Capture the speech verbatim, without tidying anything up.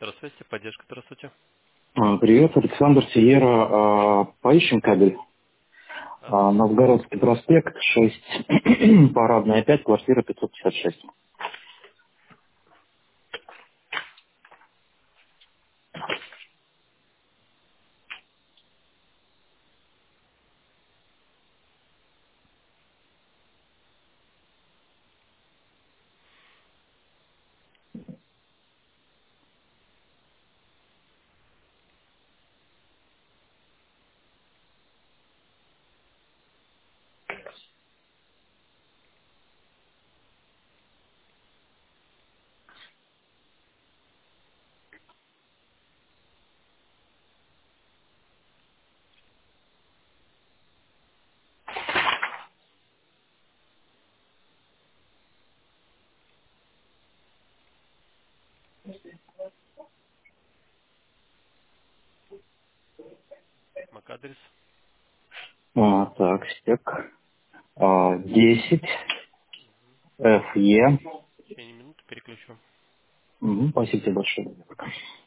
Здравствуйте, поддержка, здравствуйте. А, Привет, Александр Сиера. А, Поищем кабель. А, Адрес. Новгородский проспект, шесть, Парадная пять, квартира пятьсот пятьдесят шесть. Мак адрес. А, так, стек. А, десять, эф е. Еще не минуту переключу. Мгм, Спасибо тебе большое.